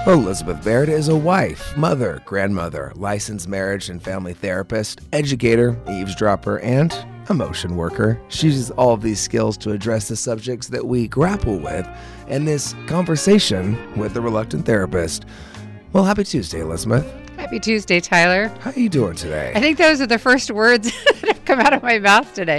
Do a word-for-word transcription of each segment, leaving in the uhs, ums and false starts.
Elizabeth Baird is a wife, mother, grandmother, licensed marriage and family therapist, educator, eavesdropper, and emotion worker. She uses all of these skills to address the subjects that we grapple with in this conversation with the reluctant therapist. Well, happy Tuesday, Elizabeth. Happy Tuesday, Tyler. How are you doing today? I think those are the first words that have come out of my mouth today.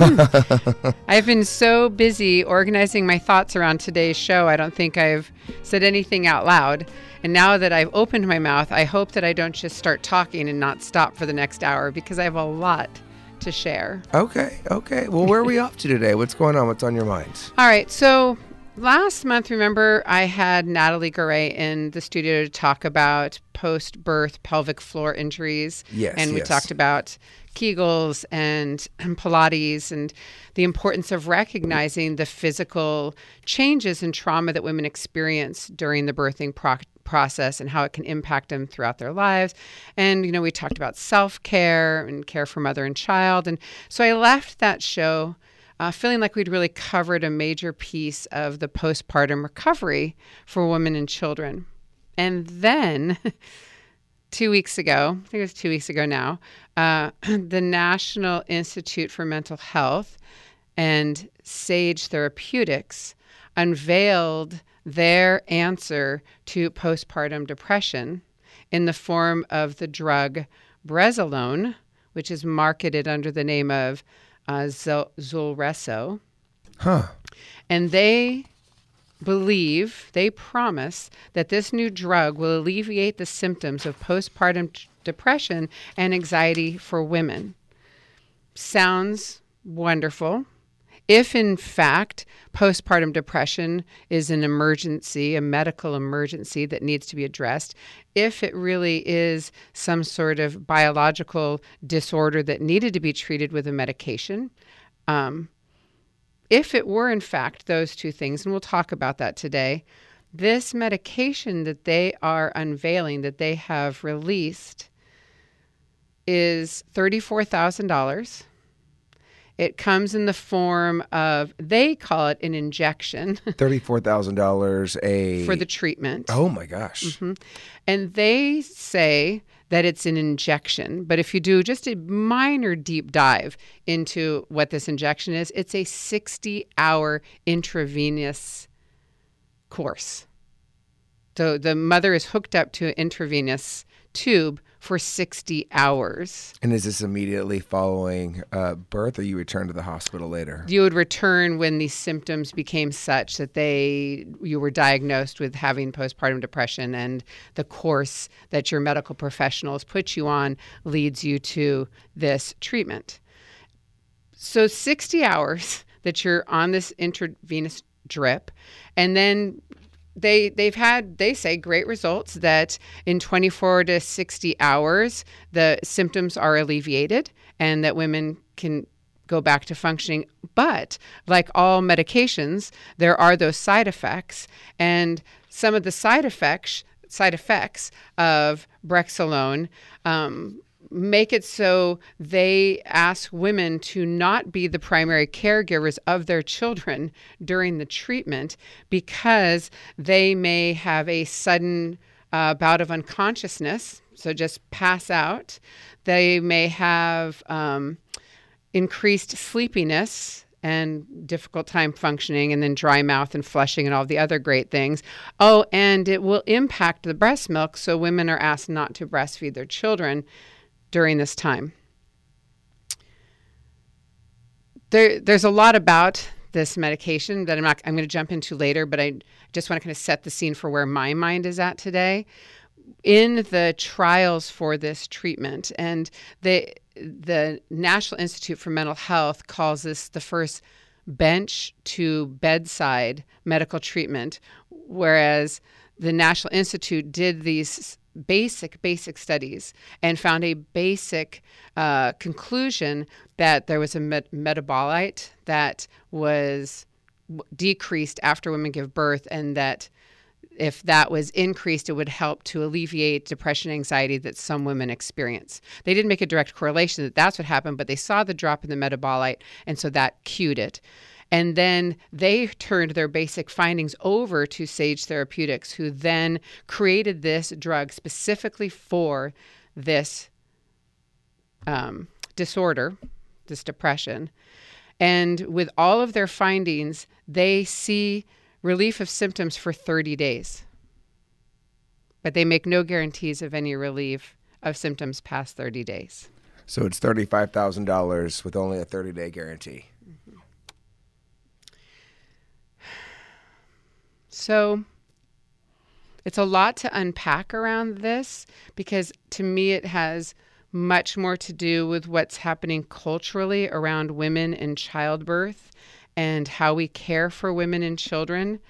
I've been so busy organizing my thoughts around today's show, I don't think I've said anything out loud. And now that I've opened my mouth, I hope that I don't just start talking and not stop for the next hour, because I have a lot to share. Okay, okay. Well, where are we off to today? What's going on? What's on your mind? All right, so last month, remember, I had Natalie Garay in the studio to talk about post-birth pelvic floor injuries. Yes, And we yes. talked about Kegels and, and Pilates and the importance of recognizing the physical changes and trauma that women experience during the birthing pro- process and how it can impact them throughout their lives. And, you know, we talked about self-care and care for mother and child. And so I left that show Uh, feeling like we'd really covered a major piece of the postpartum recovery for women and children. And then two weeks ago, I think it was two weeks ago now, uh, the National Institute for Mental Health and Sage Therapeutics unveiled their answer to postpartum depression in the form of the drug Bresolone, which is marketed under the name of Uh, Zul- Zulresso. Huh. And they believe, they promise that this new drug will alleviate the symptoms of postpartum t- depression and anxiety for women. Sounds wonderful. If, in fact, postpartum depression is an emergency, a medical emergency that needs to be addressed, if it really is some sort of biological disorder that needed to be treated with a medication, um, if it were, in fact, those two things, and we'll talk about that today, this medication that they are unveiling, that they have released, is thirty-four thousand dollars. It comes in the form of, they call it an injection. thirty-four thousand dollars a... for the treatment. Oh, my gosh. Mm-hmm. And they say that it's an injection. But if you do just a minor deep dive into what this injection is, it's a sixty-hour intravenous course. So the mother is hooked up to an intravenous tube for sixty hours. And is this immediately following uh, birth, or you return to the hospital later? You would return when these symptoms became such that they you were diagnosed with having postpartum depression, and the course that your medical professionals put you on leads you to this treatment. So sixty hours that you're on this intravenous drip, and then They they've had, they say, great results that in twenty-four to sixty hours, the symptoms are alleviated and that women can go back to functioning. But like all medications, there are those side effects, and some of the side effects side effects of Bresolone um, make it so they ask women to not be the primary caregivers of their children during the treatment, because they may have a sudden uh, bout of unconsciousness, so just pass out. They may have um, increased sleepiness and difficult time functioning, and then dry mouth and flushing and all the other great things. Oh, and it will impact the breast milk, so women are asked not to breastfeed their children during this time. There, there's a lot about this medication that I'm not, I'm going to jump into later, but I just want to kind of set the scene for where my mind is at today. In the trials for this treatment, and the the National Institute for Mental Health calls this the first bench to bedside medical treatment, whereas the National Institute did these basic, basic studies and found a basic uh, conclusion that there was a met- metabolite that was w- decreased after women give birth, and that if that was increased, it would help to alleviate depression and anxiety that some women experience. They didn't make a direct correlation that that's what happened, but they saw the drop in the metabolite, and so that cued it. And then they turned their basic findings over to Sage Therapeutics, who then created this drug specifically for this um, disorder, this depression. And with all of their findings, they see relief of symptoms for thirty days. But they make no guarantees of any relief of symptoms past thirty days. So it's thirty-five thousand dollars with only a thirty-day guarantee. Mm-hmm. So it's a lot to unpack around this, because to me it has much more to do with what's happening culturally around women and childbirth and how we care for women and children,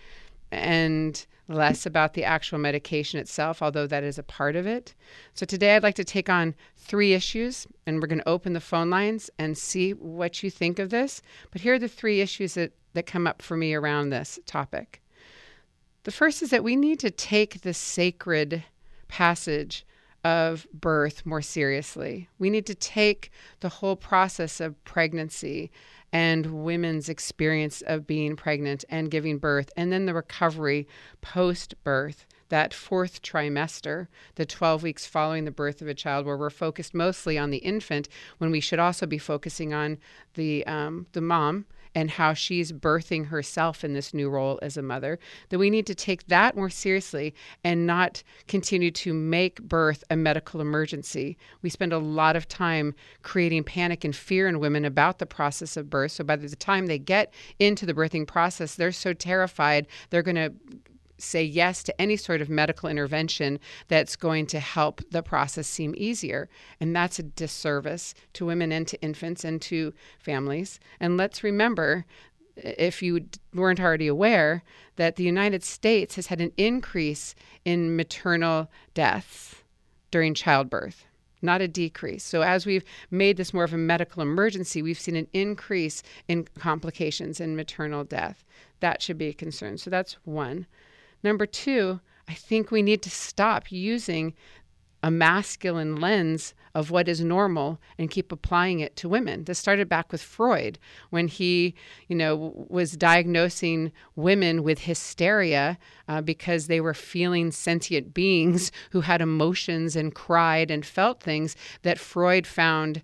and less about the actual medication itself, although that is a part of it. So today I'd like to take on three issues, and we're going to open the phone lines and see what you think of this. But here are the three issues that, that come up for me around this topic. The first is that we need to take the sacred passage of birth more seriously. We need to take the whole process of pregnancy and women's experience of being pregnant and giving birth, and then the recovery post-birth, that fourth trimester, the twelve weeks following the birth of a child, where we're focused mostly on the infant, when we should also be focusing on the um, the mom and how she's birthing herself in this new role as a mother, that we need to take that more seriously and not continue to make birth a medical emergency. We spend a lot of time creating panic and fear in women about the process of birth. So by the time they get into the birthing process, they're so terrified they're going to say yes to any sort of medical intervention that's going to help the process seem easier. And that's a disservice to women and to infants and to families. And let's remember, if you weren't already aware, that the United States has had an increase in maternal deaths during childbirth, not a decrease. So as we've made this more of a medical emergency, we've seen an increase in complications and maternal death. That should be a concern. So that's one. Number two, I think we need to stop using a masculine lens of what is normal and keep applying it to women. This started back with Freud, when he, you know, was diagnosing women with hysteria uh, because they were feeling sentient beings who had emotions and cried and felt things that Freud found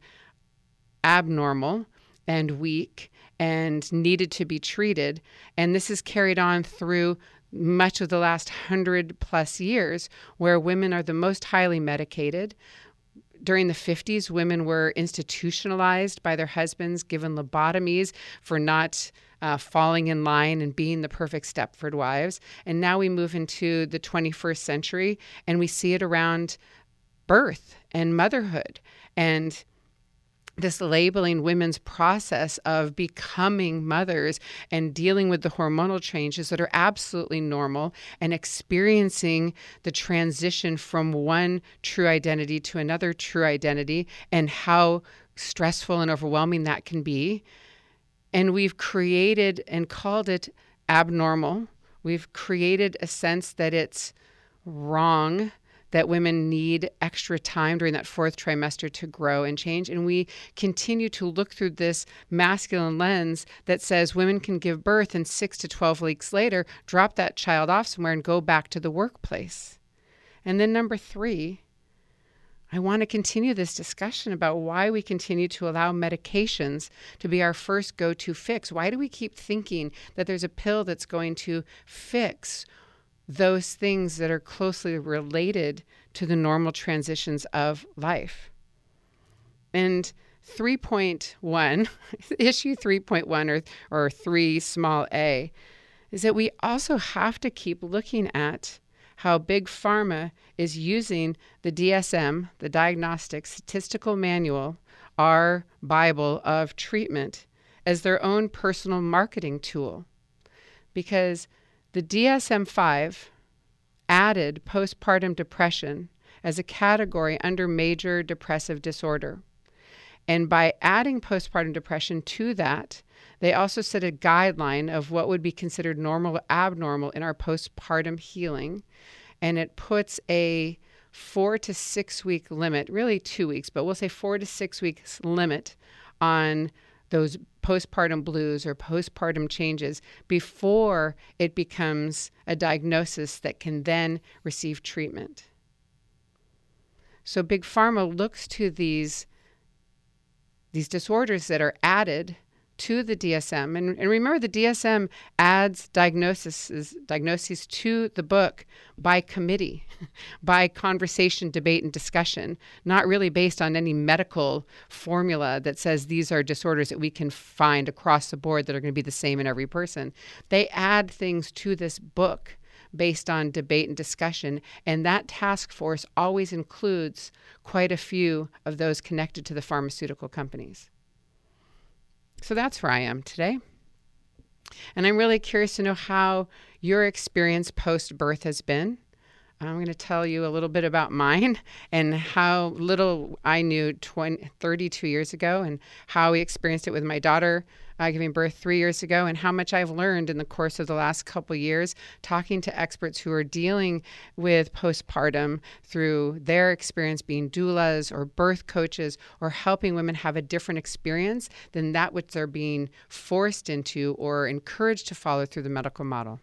abnormal and weak and needed to be treated. And this is carried on through much of the last hundred plus years, where women are the most highly medicated. During the fifties, women were institutionalized by their husbands, given lobotomies for not uh, falling in line and being the perfect Stepford wives. And now we move into the twenty-first century, and we see it around birth and motherhood, and this labeling women's process of becoming mothers and dealing with the hormonal changes that are absolutely normal, and experiencing the transition from one true identity to another true identity, and how stressful and overwhelming that can be. And we've created and called it abnormal. We've created a sense that it's wrong, that women need extra time during that fourth trimester to grow and change. And we continue to look through this masculine lens that says women can give birth and six to twelve weeks later, drop that child off somewhere and go back to the workplace. And then number three, I want to continue this discussion about why we continue to allow medications to be our first go-to fix. Why do we keep thinking that there's a pill that's going to fix those things that are closely related to the normal transitions of life? And three point one, issue three point one, or, or three small a, is that we also have to keep looking at how Big Pharma is using the D S M, the Diagnostic Statistical Manual, our Bible of treatment, as their own personal marketing tool. Because the D S M five added postpartum depression as a category under major depressive disorder. And by adding postpartum depression to that, they also set a guideline of what would be considered normal or abnormal in our postpartum healing. And it puts a four to six week limit, really two weeks, but we'll say four to six weeks limit on those postpartum blues or postpartum changes before it becomes a diagnosis that can then receive treatment. So Big Pharma looks to these, these disorders that are added to the D S M. And, and remember, the D S M adds diagnoses, diagnoses to the book by committee, by conversation, debate, and discussion, not really based on any medical formula that says these are disorders that we can find across the board that are going to be the same in every person. They add things to this book based on debate and discussion, and that task force always includes quite a few of those connected to the pharmaceutical companies. So that's where I am today. And I'm really curious to know how your experience post-birth has been. I'm going to tell you a little bit about mine and how little I knew twenty, thirty-two years ago, and how we experienced it with my daughter uh, giving birth three years ago, and how much I've learned in the course of the last couple years talking to experts who are dealing with postpartum through their experience being doulas or birth coaches or helping women have a different experience than that which they're being forced into or encouraged to follow through the medical model.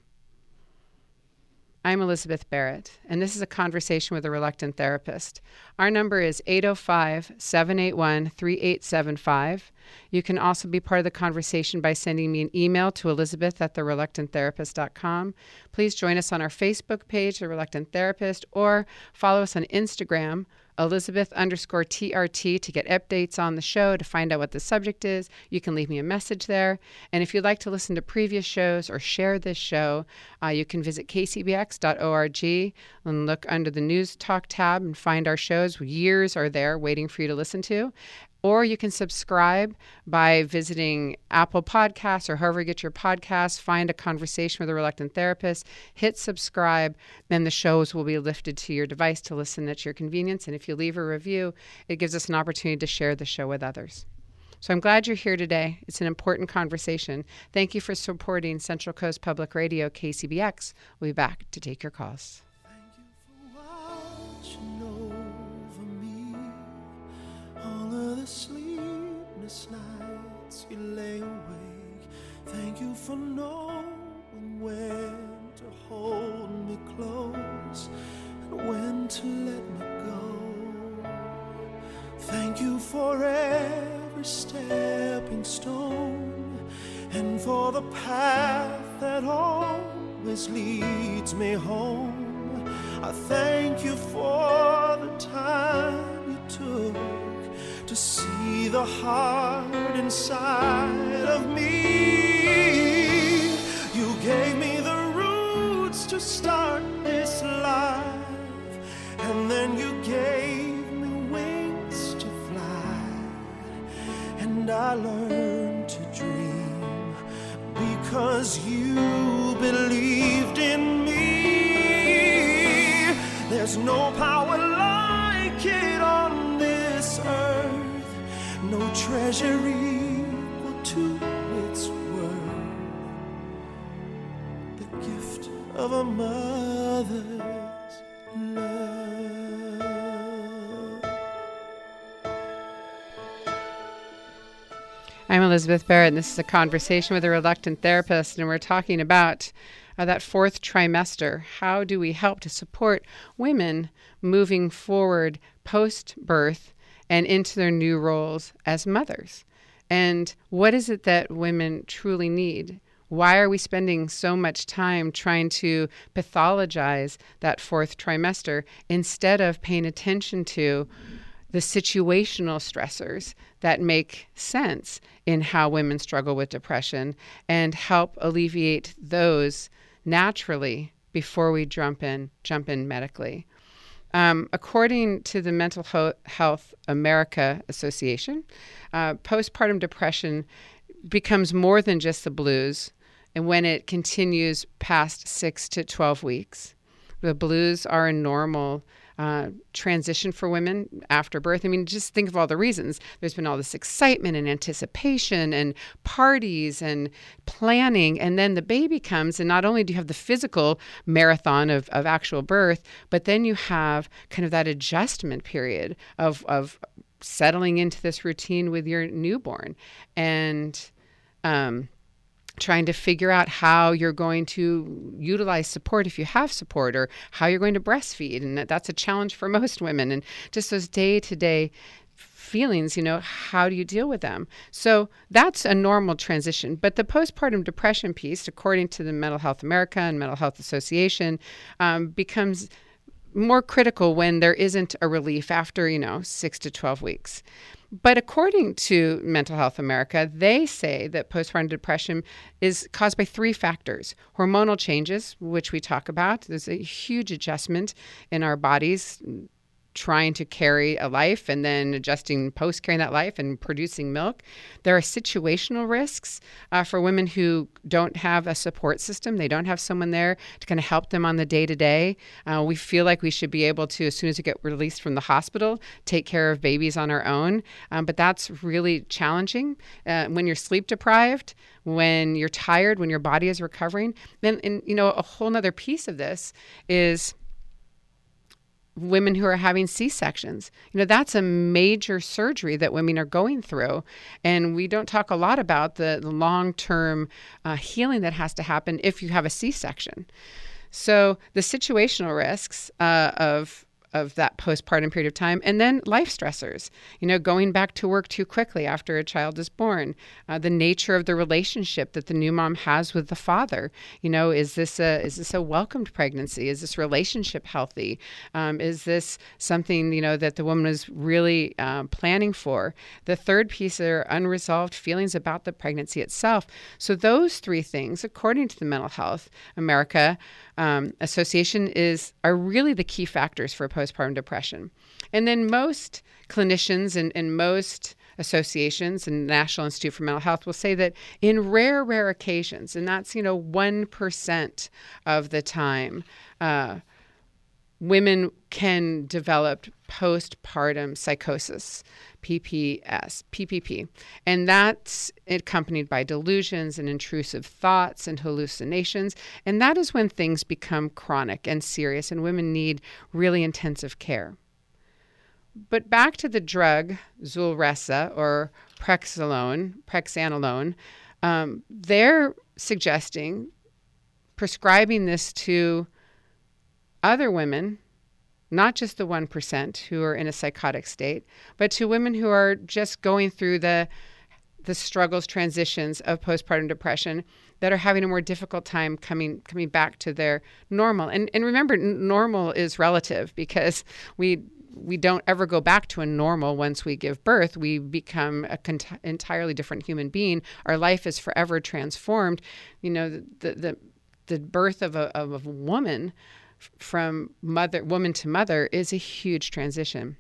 I'm Elizabeth Barrett, and this is a conversation with a reluctant therapist. Our number is eight oh five, seven eight one, three eight seven five. You can also be part of the conversation by sending me an email to elizabeth at the reluctant therapist dot com. Please join us on our Facebook page, The Reluctant Therapist, or follow us on Instagram, Elizabeth underscore T R T, to get updates on the show, to find out what the subject is. You can leave me a message there. And if you'd like to listen to previous shows or share this show, uh, you can visit k c b x dot org and look under the News Talk tab and find our shows. Years are there waiting for you to listen to. Or you can subscribe by visiting Apple Podcasts or however you get your podcasts. Find a conversation with a reluctant therapist, hit subscribe, then the shows will be lifted to your device to listen at your convenience. And if you leave a review, it gives us an opportunity to share the show with others. So I'm glad you're here today. It's an important conversation. Thank you for supporting Central Coast Public Radio, K C B X. We'll be back to take your calls. The sleepless nights you lay awake. Thank you for knowing when to hold me close and when to let me go. Thank you for every stepping stone and for the path that always leads me home. I thank you for the time you took to see the heart inside of me. You gave me the roots to start this life, and then you gave me wings to fly, and I learned to dream because you believed in me. There's no power like it on this earth, no treasure equal to its worth. The gift of a mother's love. I'm Elizabeth Barrett, and this is a conversation with a reluctant therapist, and we're talking about uh, that fourth trimester. How do we help to support women moving forward post-birth and into their new roles as mothers? And what is it that women truly need? Why are we spending so much time trying to pathologize that fourth trimester instead of paying attention to the situational stressors that make sense in how women struggle with depression and help alleviate those naturally before we jump in, jump in medically? Um, according to the Mental Ho- Health America Association, uh, postpartum depression becomes more than just the blues, and when it continues past six to twelve weeks. The blues are a normal uh, transition for women after birth. I mean, just think of all the reasons. There's been all this excitement and anticipation and parties and planning, and then the baby comes, and not only do you have the physical marathon of, of actual birth, but then you have kind of that adjustment period of, of settling into this routine with your newborn and um, trying to figure out how you're going to utilize support if you have support, or how you're going to breastfeed. And that's a challenge for most women. And just those day-to-day feelings, you know, how do you deal with them? So that's a normal transition. But the postpartum depression piece, according to the Mental Health America and Mental Health Association, um, becomes more critical when there isn't a relief after, you know, six to twelve weeks. But according to Mental Health America, they say that postpartum depression is caused by three factors. Hormonal changes, which we talk about. There's a huge adjustment in our bodies trying to carry a life and then adjusting post-carrying that life and producing milk. There are situational risks uh, for women who don't have a support system. They don't have someone there to kind of help them on the day-to-day. Uh, we feel like we should be able to, as soon as we get released from the hospital, take care of babies on our own. Um, but that's really challenging. Uh, when you're sleep deprived, when you're tired, when your body is recovering, then, and, you know, a whole nother piece of this is women who are having C-sections. You know, that's a major surgery that women are going through. And we don't talk a lot about the, the long-term uh, healing that has to happen if you have a C-section. So the situational risks uh, of of that postpartum period of time, and then life stressors, you know, going back to work too quickly after a child is born, uh, the nature of the relationship that the new mom has with the father. You know, is this a is this a welcomed pregnancy? Is this relationship healthy? Um, is this something, you know, that the woman is really um, planning for? The third piece are unresolved feelings about the pregnancy itself. So those three things, according to the Mental Health America um, Association, is are really the key factors for postpartum depression. And then most clinicians and, and most associations and National Institute for Mental Health will say that in rare, rare occasions, and that's, you know, one percent of the time, uh, women can develop postpartum psychosis, P P S, P P P. And that's accompanied by delusions and intrusive thoughts and hallucinations. And that is when things become chronic and serious and women need really intensive care. But back to the drug Zulresso or Prexanolone, Prexanolone, um, they're suggesting prescribing this to other women, not just the one percent who are in a psychotic state, but to women who are just going through the the struggles, transitions of postpartum depression, that are having a more difficult time coming coming back to their normal. And and remember, n- normal is relative, because we we don't ever go back to a normal once we give birth. We become a con- entirely different human being. Our life is forever transformed. You know, the the the, the birth of a of a woman from mother, woman to mother is a huge transition.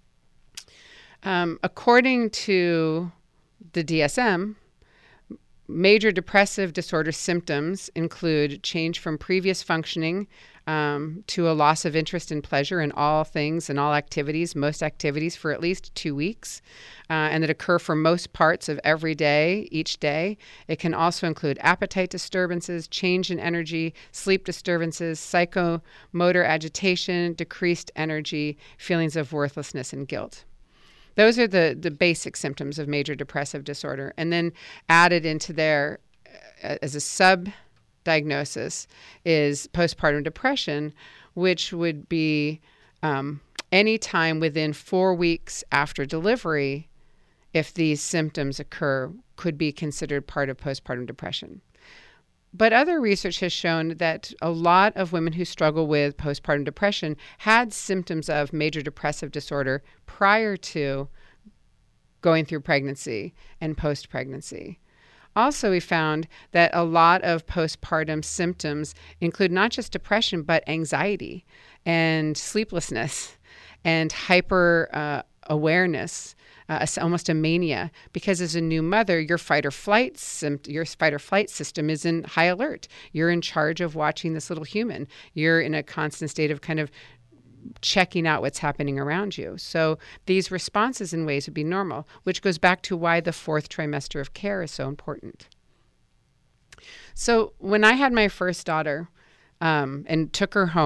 Um, according to the D S M, major depressive disorder symptoms include change from previous functioning um, to a loss of interest and pleasure in all things and all activities, most activities for at least two weeks, uh, and that occur for most parts of every day, each day. It can also include appetite disturbances, change in energy, sleep disturbances, psychomotor agitation, decreased energy, feelings of worthlessness and guilt. Those are the, the basic symptoms of major depressive disorder. And then added into there uh, as a sub-diagnosis is postpartum depression, which would be um, any time within four weeks after delivery, if these symptoms occur, could be considered part of postpartum depression. But other research has shown that a lot of women who struggle with postpartum depression had symptoms of major depressive disorder prior to going through pregnancy and post-pregnancy. Also, we found that a lot of postpartum symptoms include not just depression, but anxiety and sleeplessness and hyper uh, awareness. Uh, almost a mania, because as a new mother, your fight or flight sim- your fight or flight system is in high alert. You're in charge of watching this little human. You're in a constant state of kind of checking out what's happening around you. So these responses in ways would be normal, which goes back to why the fourth trimester of care is so important. So when I had my first daughter um, and took her home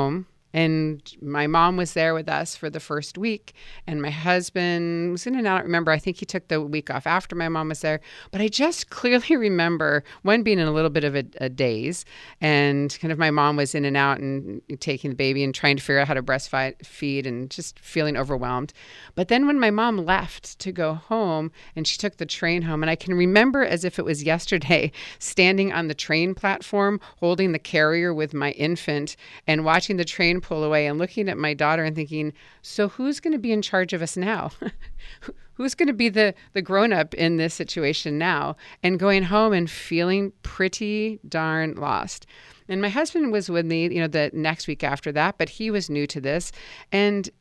And my mom was there with us for the first week, and my husband was in and out. I don't remember. I think he took the week off after my mom was there. But I just clearly remember one being in a little bit of a, a daze, and kind of my mom was in and out and taking the baby and trying to figure out how to breastfeed and just feeling overwhelmed. But then when my mom left to go home, and she took the train home, and I can remember as if it was yesterday, standing on the train platform, holding the carrier with my infant and watching the train pull away and looking at my daughter and thinking, so who's going to be in charge of us now? Who's going to be the, the grown-up in this situation now? And going home and feeling pretty darn lost. And my husband was with me, you know, the next week after that, but he was new to this. And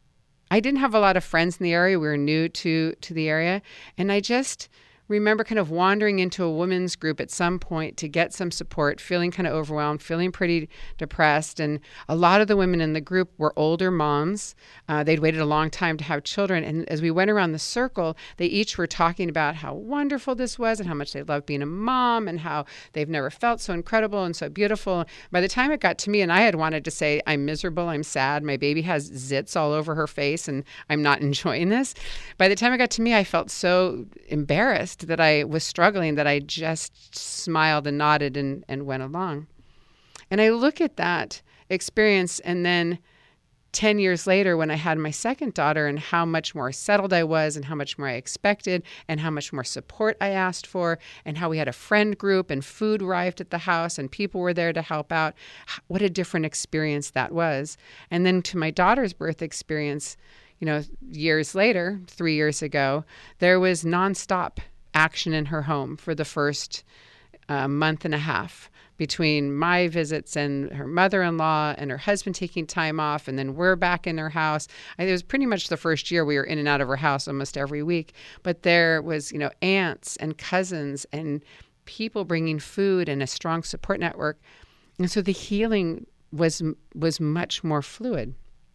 I didn't have a lot of friends in the area. We were new to, to the area. And I just remember kind of wandering into a women's group at some point to get some support, feeling kind of overwhelmed, feeling pretty depressed. And a lot of the women in the group were older moms. Uh, they'd waited a long time to have children. And as we went around the circle, they each were talking about how wonderful this was and how much they loved being a mom and how they've never felt so incredible and so beautiful. By the time it got to me, and I had wanted to say, I'm miserable, I'm sad, my baby has zits all over her face, and I'm not enjoying this. By the time it got to me, I felt so embarrassed that I was struggling that I just smiled and nodded and, and went along. And I look at that experience, and then ten years later when I had my second daughter, and how much more settled I was and how much more I expected and how much more support I asked for, and how we had a friend group and food arrived at the house and people were there to help out. What a different experience that was. And then to my daughter's birth experience, you know, years later, three years ago, there was nonstop action in her home for the first uh, month and a half between my visits and her mother-in-law and her husband taking time off, and then we're back in her house. I, it was pretty much the first year we were in and out of her house almost every week. But there was, you know, aunts and cousins and people bringing food and a strong support network. And so the healing was was much more fluid.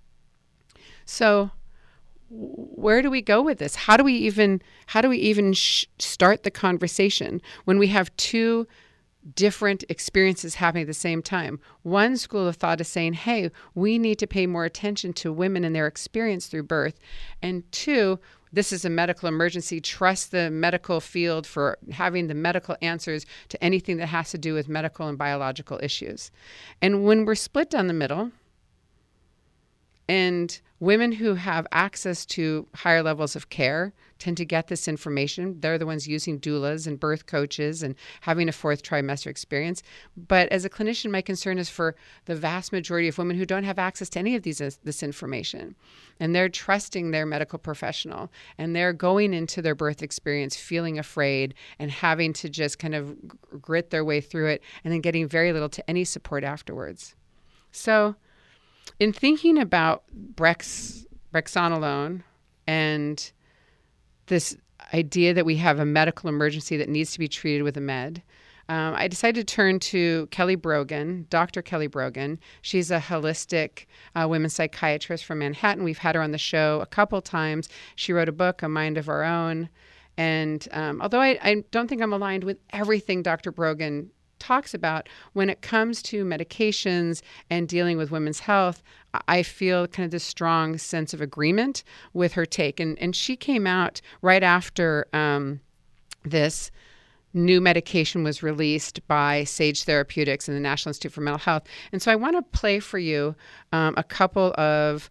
So where do we go with this? How do we even how do we even sh- start the conversation when we have two different experiences happening at the same time? One school of thought is saying, hey, we need to pay more attention to women and their experience through birth. And two, this is a medical emergency. Trust the medical field for having the medical answers to anything that has to do with medical and biological issues. And when we're split down the middle, and women who have access to higher levels of care tend to get this information. They're the ones using doulas and birth coaches and having a fourth trimester experience. But as a clinician, my concern is for the vast majority of women who don't have access to any of these this information. And they're trusting their medical professional. And they're going into their birth experience feeling afraid and having to just kind of grit their way through it, and then getting very little to any support afterwards. So in thinking about Brex, brexanolone and this idea that we have a medical emergency that needs to be treated with a med, um, I decided to turn to Kelly Brogan, Doctor Kelly Brogan. She's a holistic uh, women's psychiatrist from Manhattan. We've had her on the show a couple times. She wrote a book, A Mind of Our Own. And um, although I, I don't think I'm aligned with everything Doctor Brogan talks about, when it comes to medications and dealing with women's health, I feel kind of this strong sense of agreement with her take. And and she came out right after um, this new medication was released by Sage Therapeutics and the National Institute for Mental Health. And so I want to play for you um, a couple of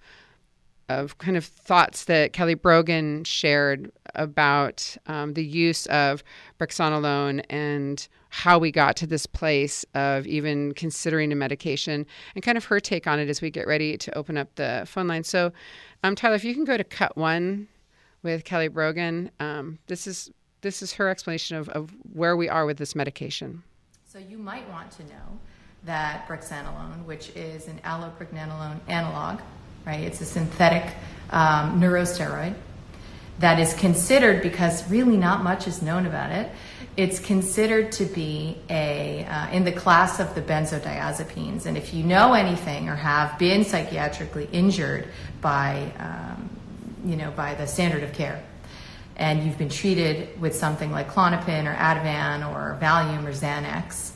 of kind of thoughts that Kelly Brogan shared about um, the use of brexanolone and how we got to this place of even considering a medication, and kind of her take on it as we get ready to open up the phone line. So, um, Tyler, if you can go to cut one with Kelly Brogan, um, this is this is her explanation of, of where we are with this medication. So you might want to know that brexanolone, which is an allopregnanolone analog, right? It's a synthetic um, neurosteroid that is considered, because really not much is known about it, it's considered to be a uh, in the class of the benzodiazepines. And if you know anything or have been psychiatrically injured by, um, you know, by the standard of care, and you've been treated with something like Klonopin or Ativan or Valium or Xanax,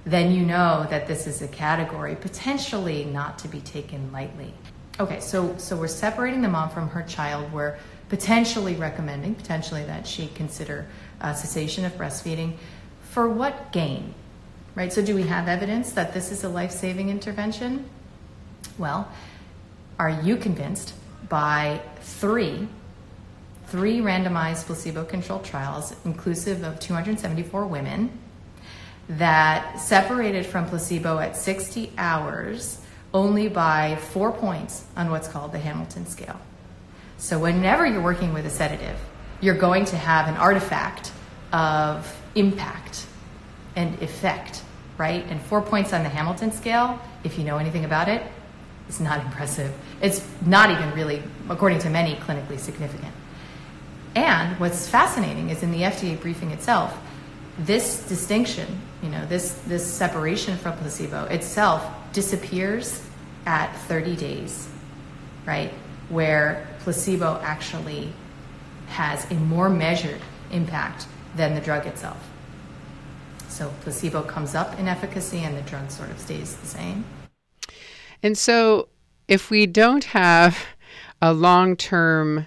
then you know that this is a category potentially not to be taken lightly. Okay, so so we're separating the mom from her child. We're potentially recommending, potentially that she consider uh, cessation of breastfeeding. For what gain, right? So do we have evidence that this is a life-saving intervention? Well, are you convinced by three, three randomized placebo-controlled trials, inclusive of two hundred seventy-four women, that separated from placebo at sixty hours only by four points on what's called the Hamilton scale? So whenever you're working with a sedative, you're going to have an artifact of impact and effect, right? And four points on the Hamilton scale, if you know anything about it, is not impressive. It's not even really, according to many, clinically significant. And what's fascinating is in the F D A briefing itself, this distinction, you know, this, this separation from placebo itself disappears at thirty days, right? Where placebo actually has a more measured impact than the drug itself. So placebo comes up in efficacy and the drug sort of stays the same. And so if we don't have a long-term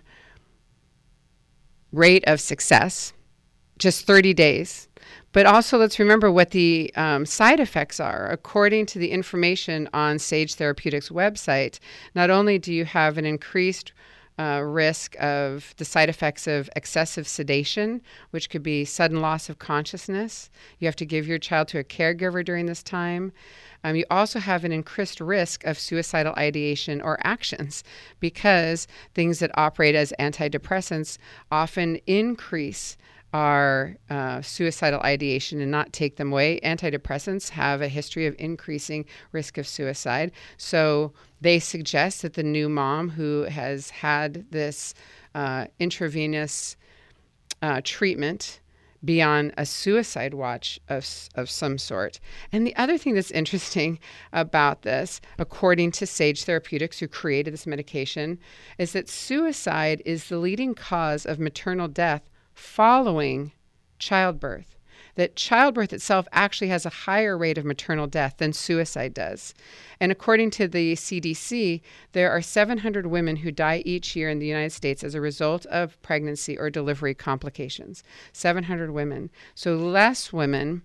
rate of success, just thirty days, but also let's remember what the um, side effects are. According to the information on Sage Therapeutics' website, not only do you have an increased uh, risk of the side effects of excessive sedation, which could be sudden loss of consciousness. You have to give your child to a caregiver during this time. Um, you also have an increased risk of suicidal ideation or actions because things that operate as antidepressants often increase our uh, suicidal ideation and not take them away. Antidepressants have a history of increasing risk of suicide. So they suggest that the new mom who has had this uh, intravenous uh, treatment be on a suicide watch of, of some sort. And the other thing that's interesting about this, according to Sage Therapeutics, who created this medication, is that suicide is the leading cause of maternal death following childbirth. That childbirth itself actually has a higher rate of maternal death than suicide does. And according to the C D C, there are seven hundred women who die each year in the United States as a result of pregnancy or delivery complications. seven hundred women. So less women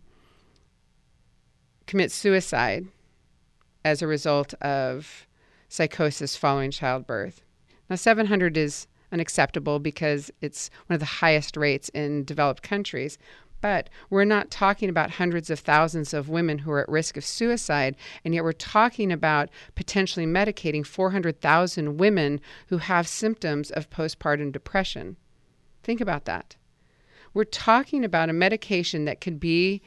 commit suicide as a result of psychosis following childbirth. Now, seven hundred is unacceptable because it's one of the highest rates in developed countries. But we're not talking about hundreds of thousands of women who are at risk of suicide, and yet we're talking about potentially medicating four hundred thousand women who have symptoms of postpartum depression. Think about that. We're talking about a medication that could be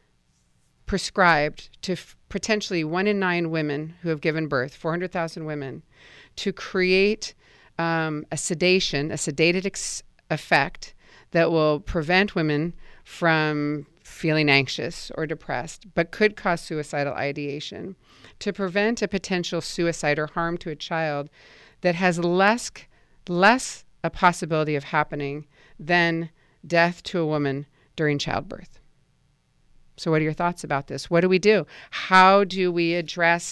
prescribed to f- potentially one in nine women who have given birth, four hundred thousand women, to create um, a sedation, a sedated ex- effect that will prevent women from feeling anxious or depressed, but could cause suicidal ideation, to prevent a potential suicide or harm to a child that has less, less a possibility of happening than death to a woman during childbirth. So what are your thoughts about this? What do we do? How do we address,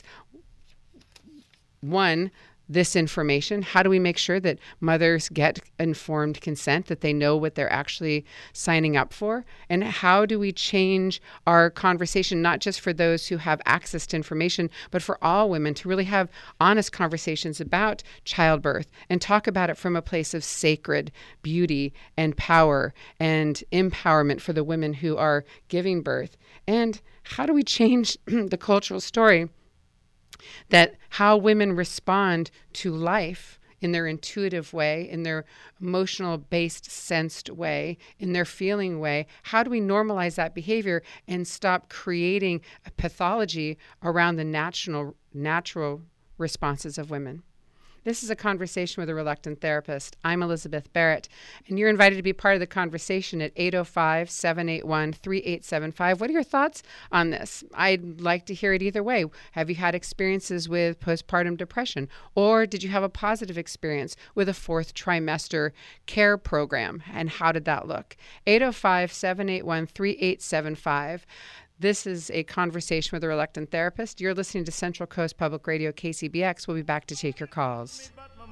one, this information? How do we make sure that mothers get informed consent, that they know what they're actually signing up for? And how do we change our conversation, not just for those who have access to information, but for all women, to really have honest conversations about childbirth and talk about it from a place of sacred beauty and power and empowerment for the women who are giving birth? And how do we change the cultural story that how women respond to life in their intuitive way, in their emotional-based, sensed way, in their feeling way? How do we normalize that behavior and stop creating a pathology around the natural, natural responses of women? This is a conversation with a reluctant therapist. I'm Elizabeth Barrett, and you're invited to be part of the conversation at eight oh five, seven eight one, three eight seven five. What are your thoughts on this? I'd like to hear it either way. Have you had experiences with postpartum depression, or did you have a positive experience with a fourth trimester care program, and how did that look? eight oh five, seven eight one, three eight seven five. This is a conversation with a reluctant therapist. You're listening to Central Coast Public Radio, K C B X. We'll be back to take your calls.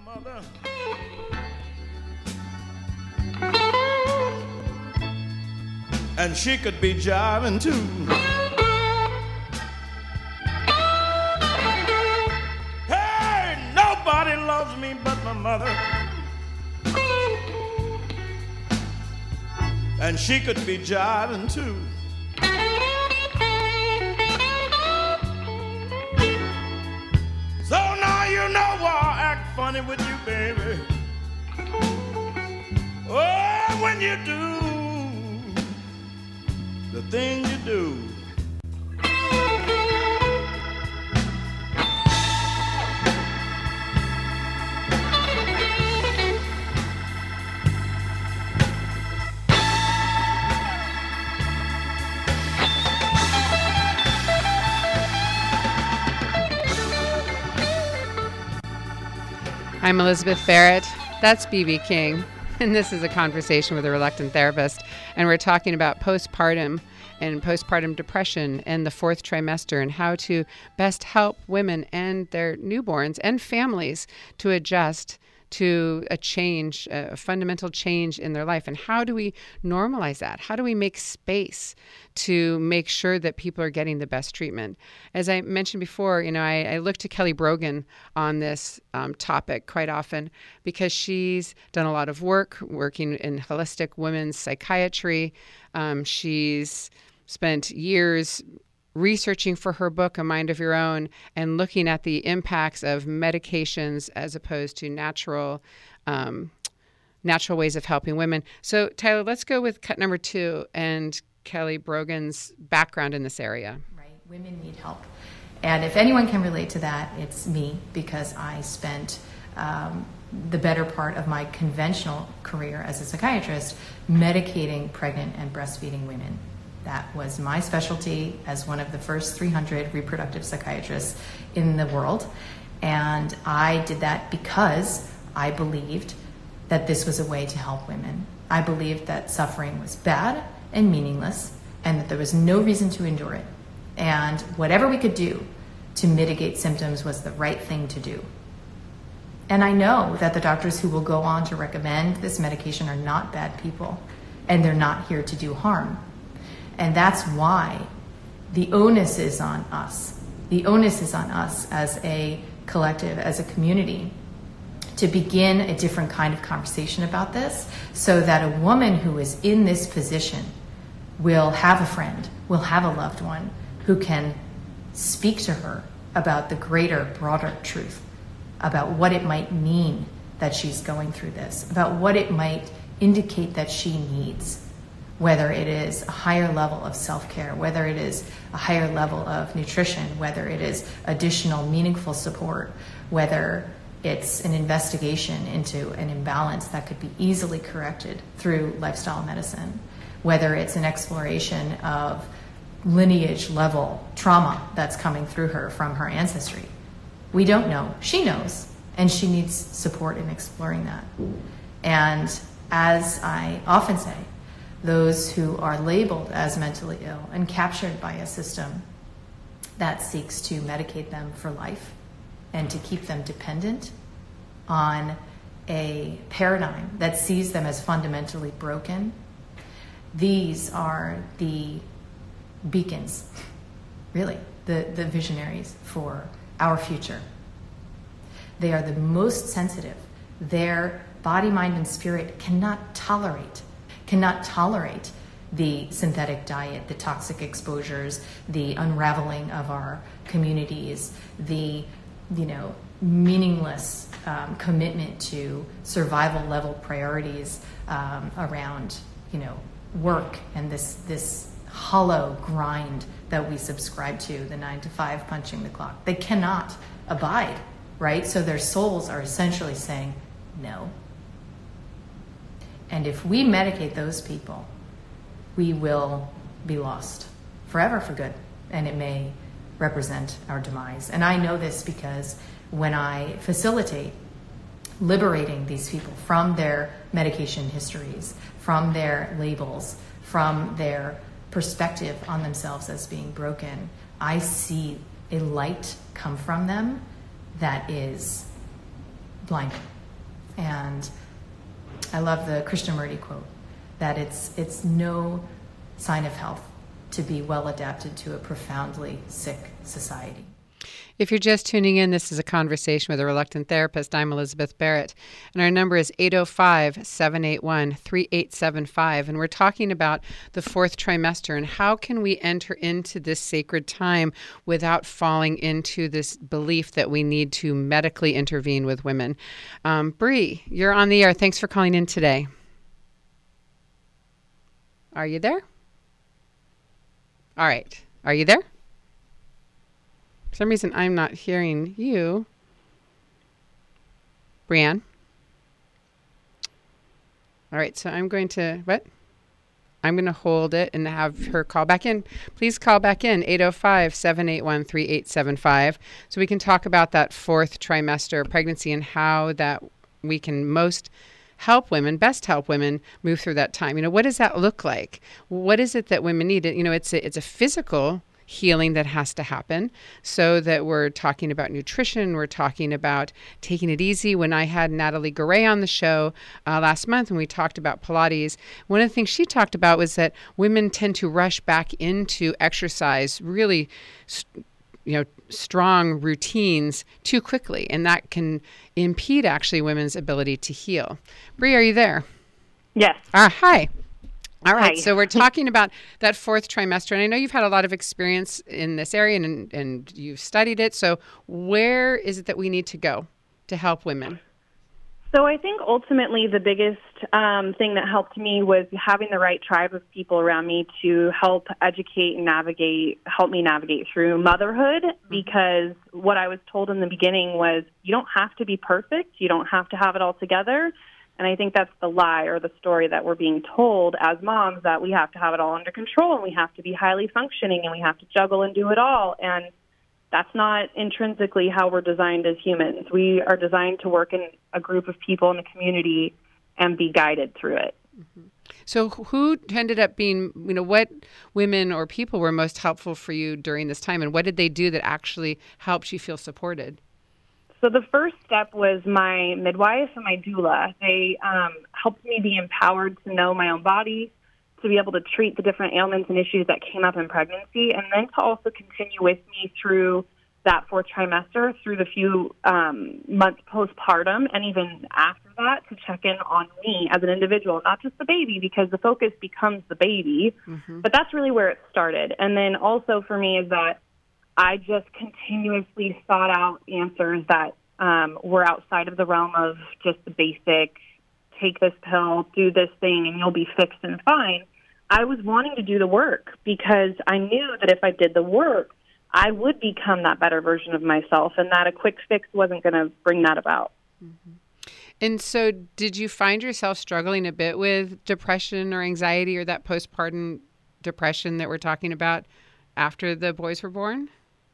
And she could be jiving too. Hey, nobody loves me but my mother. And she could be jiving too. So now you know why I act funny with you, baby. Oh, when you do the thing you do. I'm Elizabeth Barrett. That's B B King. And this is a conversation with a reluctant therapist. And we're talking about postpartum and postpartum depression and the fourth trimester and how to best help women and their newborns and families to adjust to a change, a fundamental change in their life. And how do we normalize that? How do we make space to make sure that people are getting the best treatment? As I mentioned before, you know, I, I look to Kelly Brogan on this um, topic quite often because she's done a lot of work working in holistic women's psychiatry. Um, she's spent years researching for her book, A Mind of Your Own, and looking at the impacts of medications as opposed to natural um, natural ways of helping women. So, Tyler, let's go with cut number two and Kelly Brogan's background in this area. Right. Women need help. And if anyone can relate to that, it's me, because I spent um, the better part of my conventional career as a psychiatrist medicating pregnant and breastfeeding women. That was my specialty as one of the first three hundred reproductive psychiatrists in the world. And I did that because I believed that this was a way to help women. I believed that suffering was bad and meaningless and that there was no reason to endure it. And whatever we could do to mitigate symptoms was the right thing to do. And I know that the doctors who will go on to recommend this medication are not bad people, and they're not here to do harm. And that's why the onus is on us. The onus is on us as a collective, as a community, to begin a different kind of conversation about this so that a woman who is in this position will have a friend, will have a loved one who can speak to her about the greater, broader truth, about what it might mean that she's going through this, about what it might indicate that she needs. Whether it is a higher level of self-care, whether it is a higher level of nutrition, whether it is additional meaningful support, whether it's an investigation into an imbalance that could be easily corrected through lifestyle medicine, whether it's an exploration of lineage level trauma that's coming through her from her ancestry. We don't know. She knows, and she needs support in exploring that. And as I often say, those who are labeled as mentally ill and captured by a system that seeks to medicate them for life and to keep them dependent on a paradigm that sees them as fundamentally broken, these are the beacons, really, the, the visionaries for our future. They are the most sensitive. Their body, mind, and spirit cannot tolerate cannot tolerate the synthetic diet, the toxic exposures, the unraveling of our communities, the, you know, meaningless um, commitment to survival level priorities um, around, you know, work and this this hollow grind that we subscribe to, the nine to five punching the clock. They cannot abide, right? So their souls are essentially saying no. And if we medicate those people, we will be lost forever for good, and it may represent our demise. And I know this because when I facilitate liberating these people from their medication histories, from their labels, from their perspective on themselves as being broken, I see a light come from them that is blinding. And I love the Krishnamurti quote that it's it's no sign of health to be well adapted to a profoundly sick society. If you're just tuning in, this is a conversation with a reluctant therapist. I'm Elizabeth Barrett, and our number is eight oh five, seven eight one, three eight seven five, and we're talking about the fourth trimester and how can we enter into this sacred time without falling into this belief that we need to medically intervene with women. Um, Bree, you're on the air. Thanks for calling in today. Are you there? All right. Are you there? For some reason, I'm not hearing you. Brianne? All right, so I'm going to, what? I'm going to hold it and have her call back in. Please call back in, eight oh five, seven eight one, three eight seven five, so we can talk about that fourth trimester pregnancy and how that we can most help women, best help women move through that time. You know, what does that look like? What is it that women need? You know, it's a, it's a physical healing that has to happen, so that we're talking about nutrition, we're talking about taking it easy. When I had Natalie Garay on the show uh, last month and we talked about Pilates, one of the things she talked about was that women tend to rush back into exercise, really you know, strong routines too quickly, and that can impede actually women's ability to heal. Bree, are you there? Yes. Ah, hi. All right, Hi. So we're talking about that fourth trimester, and I know you've had a lot of experience in this area and, and you've studied it. So where is it that we need to go to help women? So I think ultimately the biggest um, thing that helped me was having the right tribe of people around me to help educate and navigate, help me navigate through motherhood, because what I was told in the beginning was you don't have to be perfect, you don't have to have it all together. And I think that's the lie or the story that we're being told as moms, that we have to have it all under control and we have to be highly functioning and we have to juggle and do it all. And that's not intrinsically how we're designed as humans. We are designed to work in a group of people in a community and be guided through it. Mm-hmm. So who ended up being, you know, what women or people were most helpful for you during this time, and what did they do that actually helped you feel supported? So the first step was my midwife and my doula. They um, helped me be empowered to know my own body, to be able to treat the different ailments and issues that came up in pregnancy, and then to also continue with me through that fourth trimester, through the few um, months postpartum, and even after that, to check in on me as an individual, not just the baby, because the focus becomes the baby, mm-hmm. but that's really where it started. And then also for me is that I just continuously sought out answers that um, were outside of the realm of just the basic, take this pill, do this thing, and you'll be fixed and fine. I was wanting to do the work because I knew that if I did the work, I would become that better version of myself, and that a quick fix wasn't going to bring that about. Mm-hmm. And so did you find yourself struggling a bit with depression or anxiety or that postpartum depression that we're talking about after the boys were born?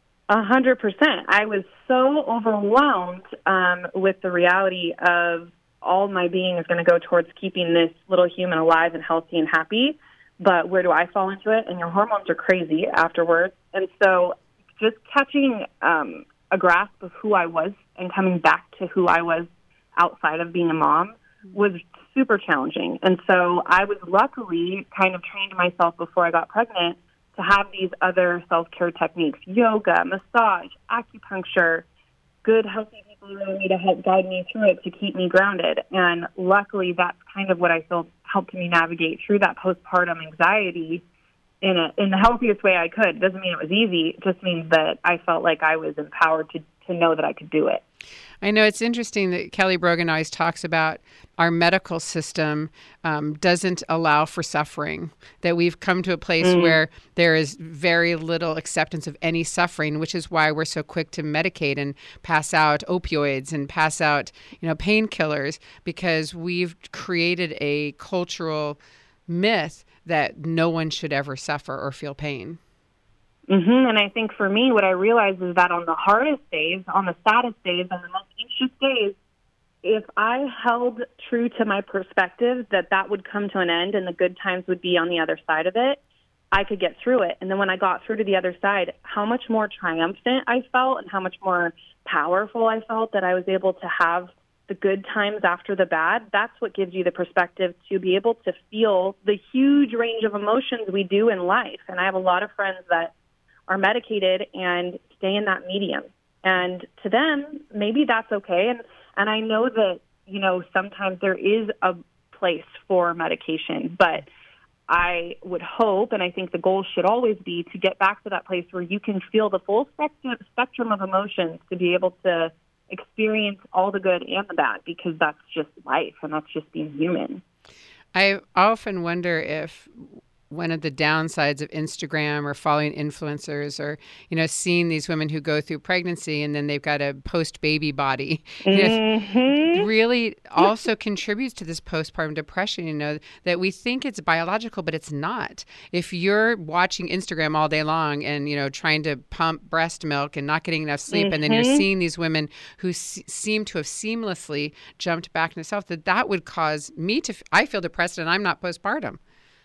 A hundred percent. I was so overwhelmed um, with the reality of all my being is going to go towards keeping this little human alive and healthy and happy. But where do I fall into it? And your hormones are crazy afterwards. And so just catching um, a grasp of who I was and coming back to who I was outside of being a mom was super challenging. And so I was luckily kind of trained myself before I got pregnant to have these other self-care techniques, yoga, massage, acupuncture, good, healthy people around me to help guide me through it, to keep me grounded. And luckily, that's kind of what I feel helped me navigate through that postpartum anxiety in a, in the healthiest way I could. It doesn't mean it was easy. It just means that I felt like I was empowered to, to know that I could do it. I know it's interesting that Kelly Brogan always talks about our medical system um, doesn't allow for suffering, that we've come to a place mm. where there is very little acceptance of any suffering, which is why we're so quick to medicate and pass out opioids and pass out, you know, painkillers, because we've created a cultural myth that no one should ever suffer or feel pain. Mm-hmm. And I think for me, what I realized is that on the hardest days, on the saddest days, on the most anxious days, if I held true to my perspective that that would come to an end and the good times would be on the other side of it, I could get through it. And then when I got through to the other side, how much more triumphant I felt and how much more powerful I felt that I was able to have the good times after the bad. That's what gives you the perspective to be able to feel the huge range of emotions we do in life. And I have a lot of friends that are medicated and stay in that medium. And to them, maybe that's okay. And, and I know that, you know, sometimes there is a place for medication, but I would hope, and I think the goal should always be to get back to that place where you can feel the full spectrum, spectrum of emotions to be able to experience all the good and the bad, because that's just life and that's just being human. I often wonder if one of the downsides of Instagram or following influencers or, you know, seeing these women who go through pregnancy and then they've got a post-baby body, you know, Mm-hmm. really also contributes to this postpartum depression, you know, that we think it's biological, but it's not. If you're watching Instagram all day long and, you know, trying to pump breast milk and not getting enough sleep, Mm-hmm. and then you're seeing these women who se- seem to have seamlessly jumped back into self, that that would cause me to, f- I feel depressed and I'm not postpartum.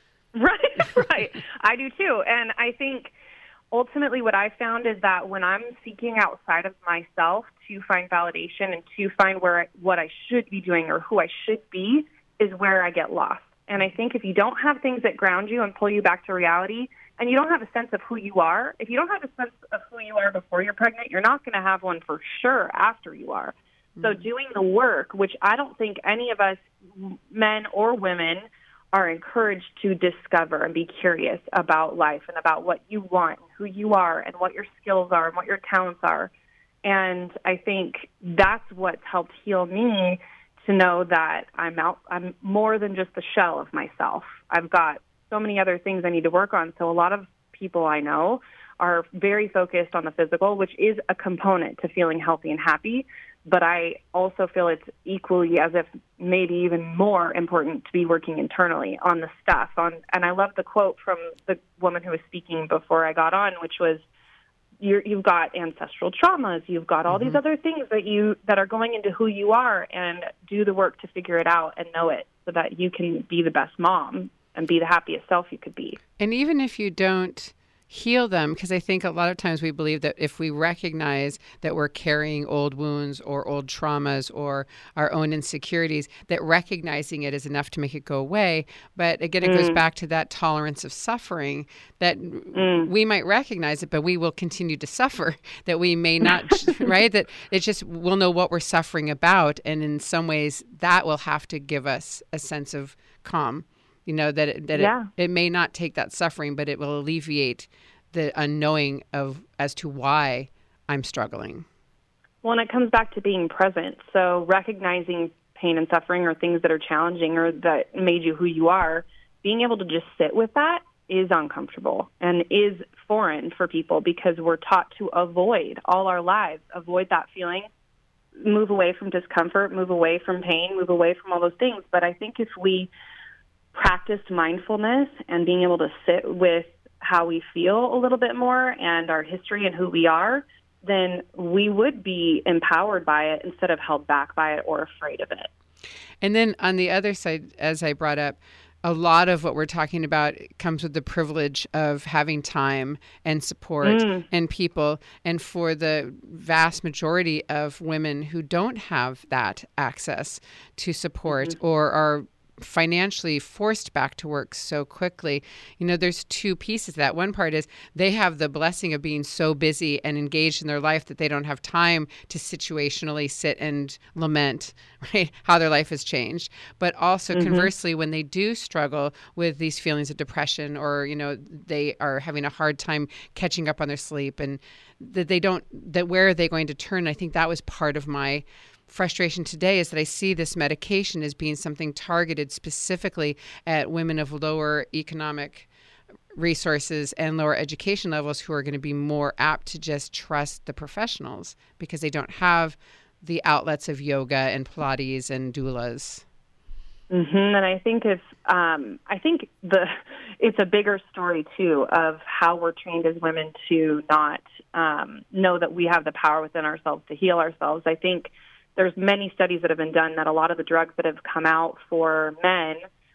Right, right. I do too. And I think ultimately what I found is that when I'm seeking outside of myself to find validation and to find where I, what I should be doing or who I should be is where I get lost. And I think if you don't have things that ground you and pull you back to reality, and you don't have a sense of who you are, if you don't have a sense of who you are before you're pregnant, you're not going to have one for sure after you are. Mm-hmm. So doing the work, which I don't think any of us, men or women, are encouraged to discover and be curious about life and about what you want, who you are, and what your skills are and what your talents are. And I think that's what's helped heal me, to know that I'm out, I'm more than just the shell of myself. I've got so many other things I need to work on. So a lot of people I know are very focused on the physical, which is a component to feeling healthy and happy. But I also feel it's equally, as if maybe even more important, to be working internally on the stuff. On, and I love the quote from the woman who was speaking before I got on, which was, You're, you've got ancestral traumas, you've got all mm-hmm. these other things that you that are going into who you are, and do the work to figure it out and know it so that you can be the best mom and be the happiest self you could be. And even if you don't heal them, because I think a lot of times we believe that if we recognize that we're carrying old wounds or old traumas or our own insecurities, that recognizing it is enough to make it go away. But again, it mm. goes back to that tolerance of suffering, that mm. we might recognize it, but we will continue to suffer, that we may not, right? That it's just, we'll know what we're suffering about. And in some ways that will have to give us a sense of calm. You know, that it, that yeah. it, it may not take that suffering, but it will alleviate the unknowing of as to why I'm struggling. Well, and it comes back to being present. So recognizing pain and suffering or things that are challenging or that made you who you are, being able to just sit with that is uncomfortable and is foreign for people, because we're taught to avoid all our lives, avoid that feeling, move away from discomfort, move away from pain, move away from all those things. But I think if we practiced mindfulness and being able to sit with how we feel a little bit more and our history and who we are, then we would be empowered by it instead of held back by it or afraid of it. And then on the other side, as I brought up, a lot of what we're talking about comes with the privilege of having time and support mm. and people. And for the vast majority of women who don't have that access to support mm-hmm. or are financially forced back to work so quickly, you know, there's two pieces to that. One part is they have the blessing of being so busy and engaged in their life that they don't have time to situationally sit and lament, right, how their life has changed. But also mm-hmm. conversely, when they do struggle with these feelings of depression, or, you know, they are having a hard time catching up on their sleep, and that they don't, that where are they going to turn? I think that was part of my frustration today, is that I see this medication as being something targeted specifically at women of lower economic resources and lower education levels, who are going to be more apt to just trust the professionals because they don't have the outlets of yoga and Pilates and doulas. Mm-hmm. And I think if um, I think the it's a bigger story too of how we're trained as women to not um, know that we have the power within ourselves to heal ourselves. I think there's many studies that have been done that a lot of the drugs that have come out for men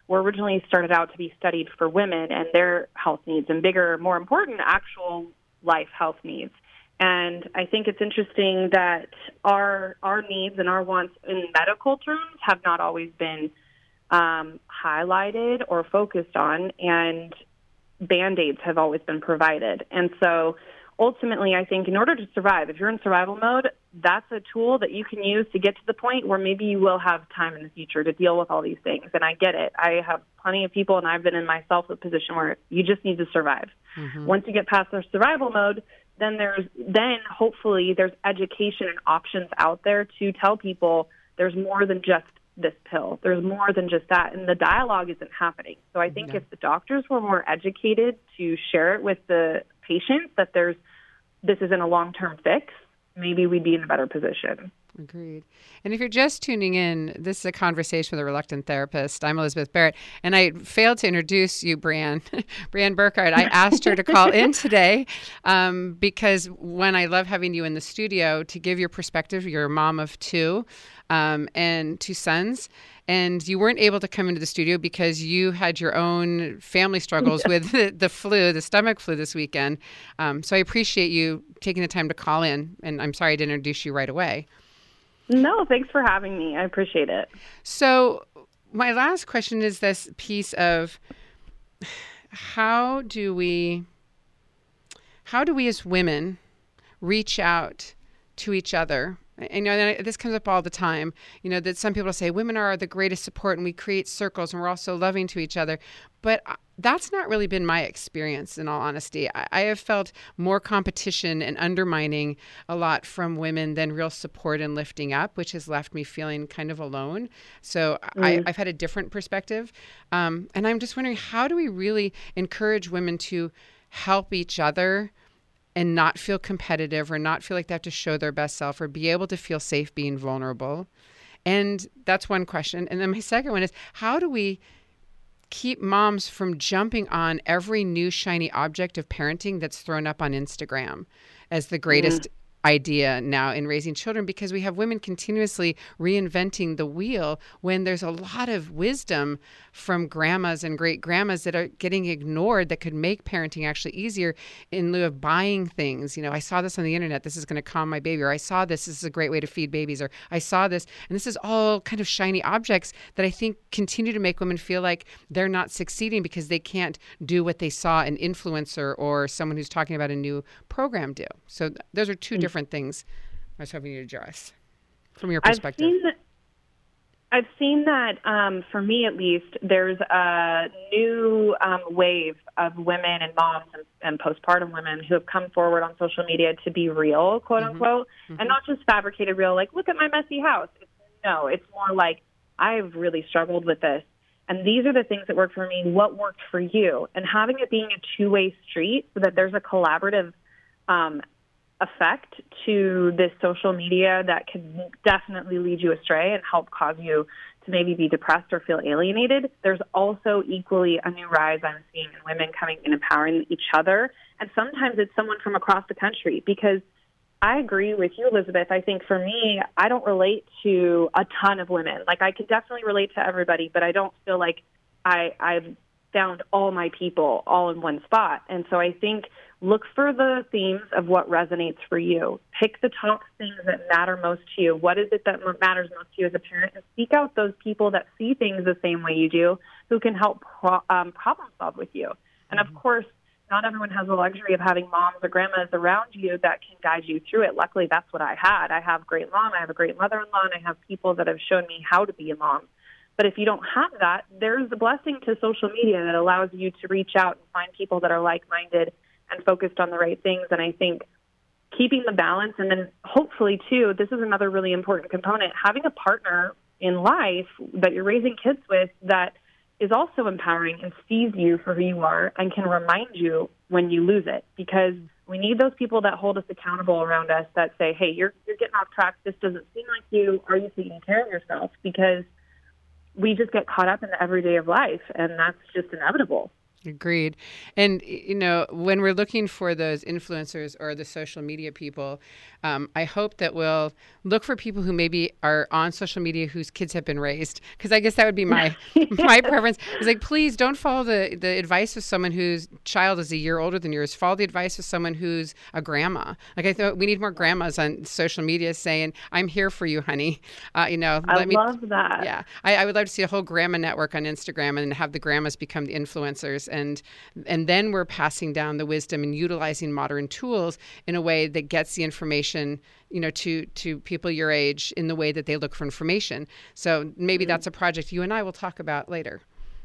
were originally started out to be studied for women and their health needs and bigger, more important, actual life health needs. And I think it's interesting that our our needs and our wants in medical terms have not always been um, highlighted or focused on, and Band-Aids have always been provided. And so ultimately, I think in order to survive, if you're in survival mode, that's a tool that you can use to get to the point where maybe you will have time in the future to deal with all these things. And I get it. I have plenty of people, and I've been in myself a position where you just need to survive. Mm-hmm. Once you get past their survival mode, then there's then hopefully there's education and options out there to tell people there's more than just this pill. There's more than just that. And the dialogue isn't happening. So I think no. if the doctors were more educated to share it with the patients that there's this isn't a long-term fix, maybe we'd be in a better position. Agreed. And if you're just tuning in, this is a conversation with a reluctant therapist. I'm Elizabeth Barrett, and I failed to introduce you, Brianne. Brianne Burkhardt. I asked her to call in today um, because, one, I love having you in the studio to give your perspective. You're a mom of two um, and two sons, and you weren't able to come into the studio because you had your own family struggles yeah. with the, the flu, the stomach flu this weekend. Um, so I appreciate you taking the time to call in, and I'm sorry I didn't introduce you right away. No, thanks for having me. I appreciate it. So my last question is this piece of how do we, how do we as women reach out to each other? I know that this comes up all the time, you know, that some people say women are the greatest support and we create circles and we're all so loving to each other. But that's not really been my experience, in all honesty. I, I have felt more competition and undermining a lot from women than real support and lifting up, which has left me feeling kind of alone. So mm. I, I've had a different perspective. Um, and I'm just wondering, how do we really encourage women to help each other and not feel competitive or not feel like they have to show their best self or be able to feel safe being vulnerable? And that's one question. And then my second one is, how do we keep moms from jumping on every new shiny object of parenting that's thrown up on Instagram as the greatest mm. idea now in raising children? Because we have women continuously reinventing the wheel when there's a lot of wisdom from grandmas and great grandmas that are getting ignored that could make parenting actually easier in lieu of buying things. You know, I saw this on the internet. This is going to calm my baby. Or I saw this. This is a great way to feed babies. Or I saw this. And this is all kind of shiny objects that I think continue to make women feel like they're not succeeding because they can't do what they saw an influencer or someone who's talking about a new program do. So th- those are two mm-hmm. different things I was hoping you'd address from your perspective. I've seen that, I've seen that um, for me at least, there's a new um, wave of women and moms and, and postpartum women who have come forward on social media to be real, quote mm-hmm. unquote, mm-hmm. and not just fabricated real, like, look at my messy house. It's, no, it's more like, I've really struggled with this. And these are the things that worked for me. What worked for you? And having it being a two-way street so that there's a collaborative um effect to this social media that can definitely lead you astray and help cause you to maybe be depressed or feel alienated. There's also equally a new rise I'm seeing in women coming and empowering each other. And sometimes it's someone from across the country, because I agree with you, Elizabeth. I think for me, I don't relate to a ton of women. Like, I can definitely relate to everybody, but I don't feel like I, I've found all my people all in one spot. And so I think look for the themes of what resonates for you. Pick the top things that matter most to you. What is it that matters most to you as a parent? And seek out those people that see things the same way you do, who can help pro- um, problem solve with you. And of course, not everyone has the luxury of having moms or grandmas around you that can guide you through it. Luckily, that's what I had. I have a great mom. I have a great mother-in-law, and I have people that have shown me how to be a mom. But if you don't have that, there's a blessing to social media that allows you to reach out and find people that are like-minded and focused on the right things. And I think keeping the balance, and then hopefully, too, this is another really important component, having a partner in life that you're raising kids with that is also empowering and sees you for who you are and can remind you when you lose it. Because we need those people that hold us accountable around us that say, hey, you're you're getting off track. This doesn't seem like you. Are you taking care of yourself? Because we just get caught up in the everyday of life, and that's just inevitable. Agreed. And, you know, when we're looking for those influencers or the social media people, um, I hope that we'll look for people who maybe are on social media whose kids have been raised. Because I guess that would be my my preference. It's like, please don't follow the, the advice of someone whose child is a year older than yours. Follow the advice of someone who's a grandma. Like, I thought we need more grandmas on social media saying, I'm here for you, honey. Uh, you know, I let me, love that. Yeah. I, I would love to see a whole grandma network on Instagram and have the grandmas become the influencers. And and then we're passing down the wisdom and utilizing modern tools in a way that gets the information, you know, to to people your age in the way that they look for information. So maybe that's a project you and I will talk about later.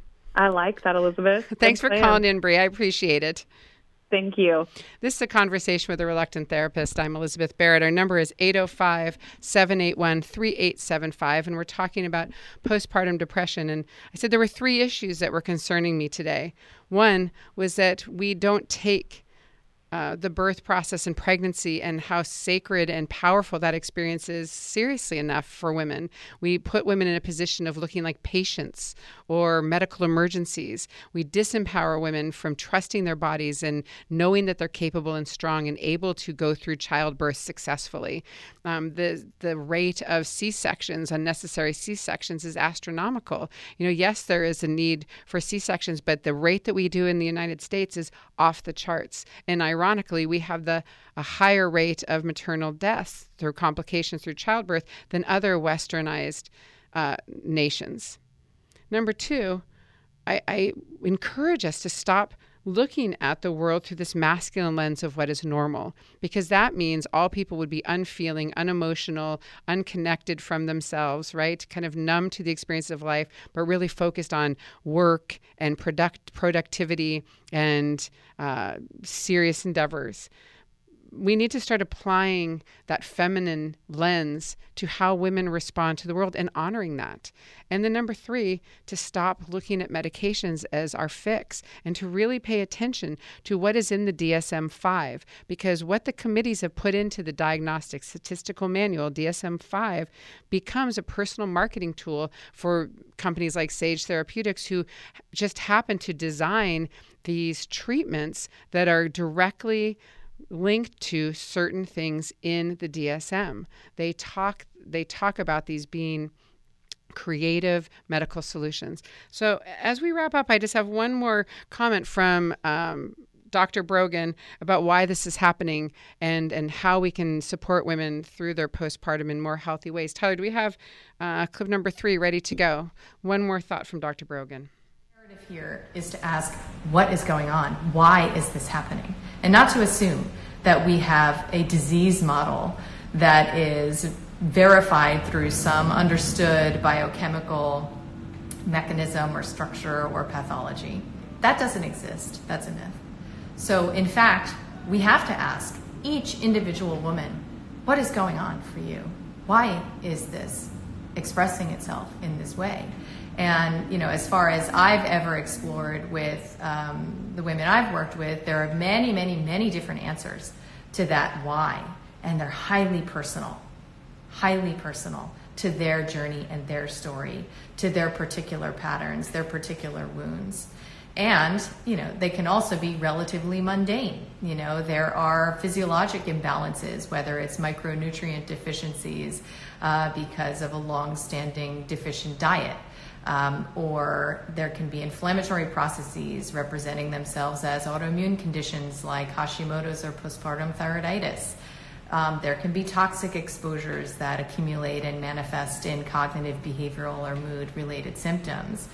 I like that, Elizabeth. Thanks Good for plan. calling in, Bree. I appreciate it. Thank you. This is A Conversation with a Reluctant Therapist. I'm Elizabeth Barrett. Our number is eight oh five, seven eight one, three eight seven five, and we're talking about postpartum depression. And I said there were three issues that were concerning me today. One was that we don't take Uh, the birth process and pregnancy and how sacred and powerful that experience is seriously enough for women. We put women in a position of looking like patients or medical emergencies. We disempower women from trusting their bodies and knowing that they're capable and strong and able to go through childbirth successfully. Um, the the rate of C-sections, unnecessary C-sections, is astronomical. You know, yes, there is a need for C-sections, but the rate that we do in the United States is off the charts. And ironically, we have the a higher rate of maternal deaths through complications through childbirth than other westernized uh, nations. Number two, I, I encourage us to stop looking at the world through this masculine lens of what is normal, because that means all people would be unfeeling, unemotional, unconnected from themselves, right? Kind of numb to the experience of life, but really focused on work and product productivity and uh, serious endeavors. We need to start applying that feminine lens to how women respond to the world and honoring that. And then number three, to stop looking at medications as our fix and to really pay attention to what is in the D S M five, because what the committees have put into the Diagnostic Statistical Manual, D S M five, becomes a personal marketing tool for companies like Sage Therapeutics, who just happen to design these treatments that are directly linked to certain things in the D S M. They talk they talk about these being creative medical solutions. So as we wrap up, I just have one more comment from um, Doctor Brogan about why this is happening and, and how we can support women through their postpartum in more healthy ways. Tyler, do we have uh, clip number three ready to go? One more thought from Doctor Brogan. Here is to ask, what is going on? Why is this happening? And not to assume that we have a disease model that is verified through some understood biochemical mechanism or structure or pathology. That doesn't exist. That's a myth. So in fact, we have to ask each individual woman, what is going on for you? Why is this expressing itself in this way? And, you know, as far as I've ever explored with um, the women I've worked with, there are many, many, many different answers to that why. And they're highly personal, highly personal to their journey and their story, to their particular patterns, their particular wounds. And, you know, they can also be relatively mundane. You know, there are physiologic imbalances, whether it's micronutrient deficiencies uh, because of a long-standing deficient diet. Um, or there can be inflammatory processes representing themselves as autoimmune conditions like Hashimoto's or postpartum thyroiditis. Um, there can be toxic exposures that accumulate and manifest in cognitive, behavioral, or mood-related symptoms.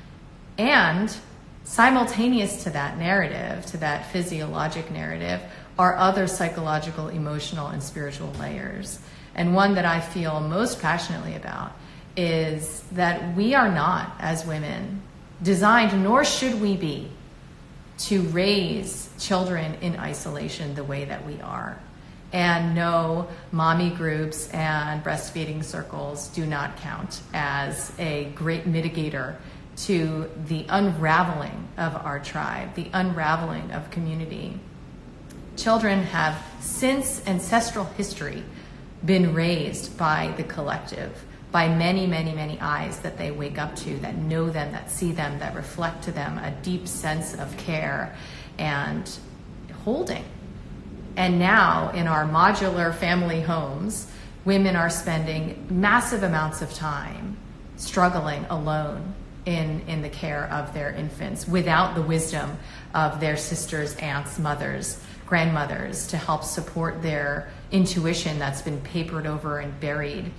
And simultaneous to that narrative, to that physiologic narrative, are other psychological, emotional, and spiritual layers. And one that I feel most passionately about is that we are not, as women, designed, nor should we be, to raise children in isolation the way that we are. And no, mommy groups and breastfeeding circles do not count as a great mitigator to the unraveling of our tribe, the unraveling of community. Children have, since ancestral history, been raised by the collective, by many, many, many eyes that they wake up to, that know them, that see them, that reflect to them a deep sense of care and holding. And now in our modular family homes, women are spending massive amounts of time struggling alone in, in the care of their infants without the wisdom of their sisters, aunts, mothers, grandmothers to help support their intuition that's been papered over and buried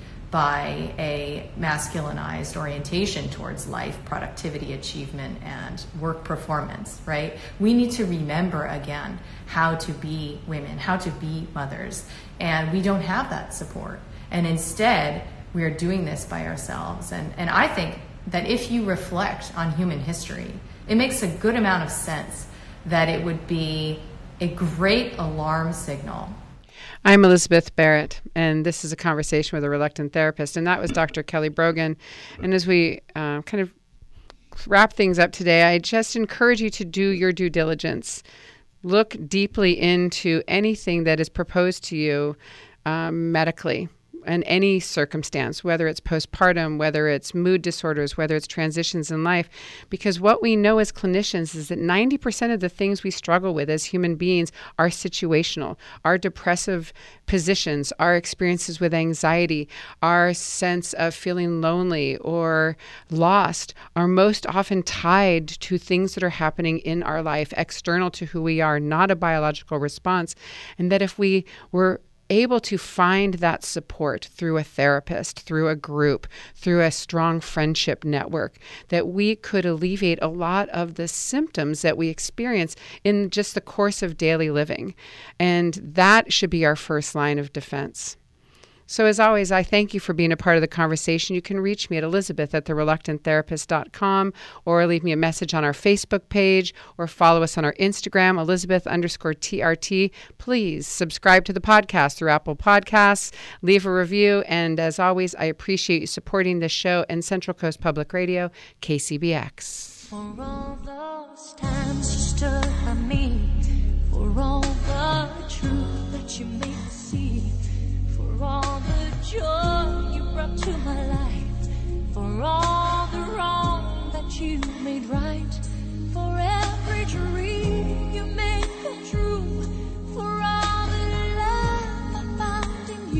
by a masculinized orientation towards life, productivity, achievement, and work performance, right? We need to remember again how to be women, how to be mothers, and we don't have that support. And instead, we are doing this by ourselves. And, and I think that if you reflect on human history, it makes a good amount of sense that it would be a great alarm signal. I'm Elizabeth Barrett, and this is a conversation with a reluctant therapist, and that was Doctor Kelly Brogan. And as we uh, kind of wrap things up today, I just encourage you to do your due diligence. Look deeply into anything that is proposed to you um, medically. In any circumstance, whether it's postpartum, whether it's mood disorders, whether it's transitions in life, because what we know as clinicians is that ninety percent of the things we struggle with as human beings are situational. Our depressive positions, our experiences with anxiety, our sense of feeling lonely or lost are most often tied to things that are happening in our life, external to who we are, not a biological response. And that if we were able to find that support through a therapist, through a group, through a strong friendship network, that we could alleviate a lot of the symptoms that we experience in just the course of daily living. And that should be our first line of defense. So as always, I thank you for being a part of the conversation. You can reach me at elizabeth at the reluctant therapist dot com or leave me a message on our Facebook page or follow us on our Instagram, Elizabeth underscore T R T. Please subscribe to the podcast through Apple Podcasts, leave a review, and as always, I appreciate you supporting this show and Central Coast Public Radio, K C B X. For all those times you stood by me, for all the truth that you made me see, for all the joy you brought to my life, for all the wrong that you made right, for every dream you made come true, for all the love I found in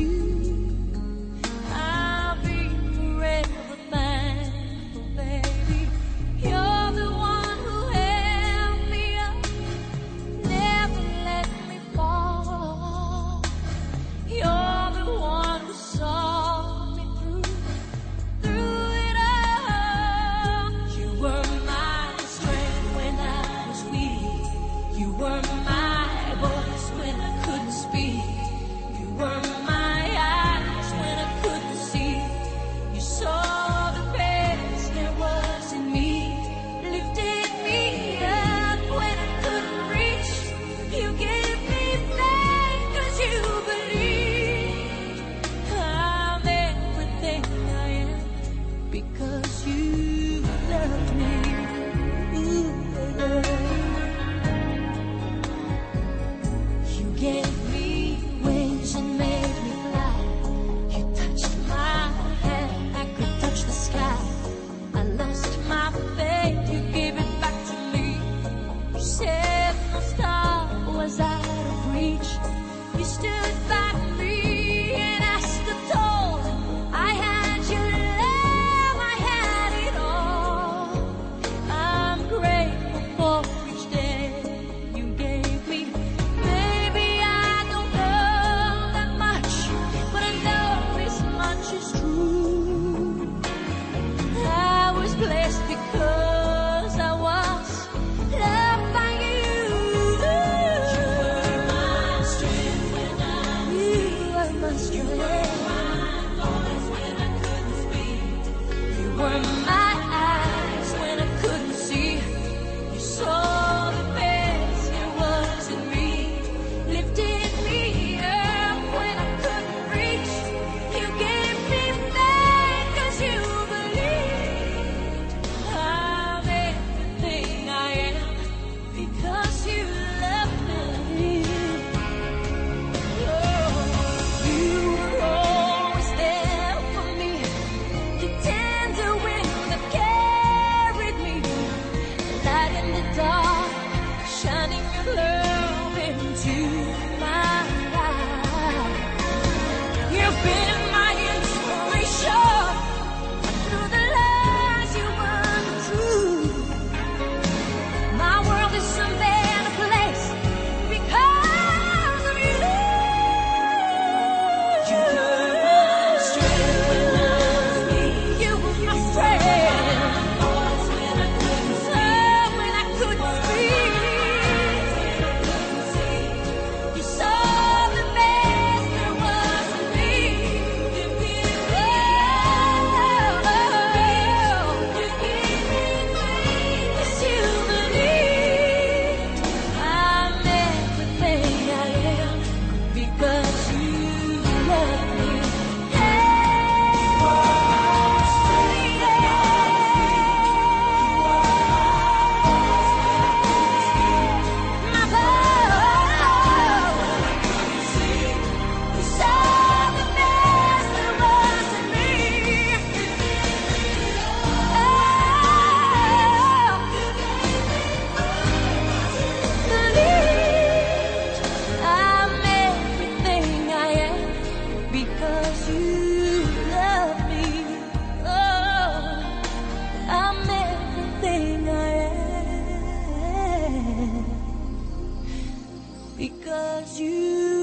you, I'll be forever thankful, baby. You're the one who held me up, never let me fall. You're saw me through, through it all. You were my strength when I was weak. You were my voice when I couldn't speak. You were my eyes when I couldn't see. You saw the best there was in me, lifted me up when I couldn't reach. You gave me faith 'cause you believed. I'm everything I am because you loved me. Ooh, you gave me wings and made me fly. You touched my hand, I could touch the sky. I lost my faith, you gave it back to me. You said no star was out of reach. You stood by me and I stood tall. I had your love, I had it all. 'cause you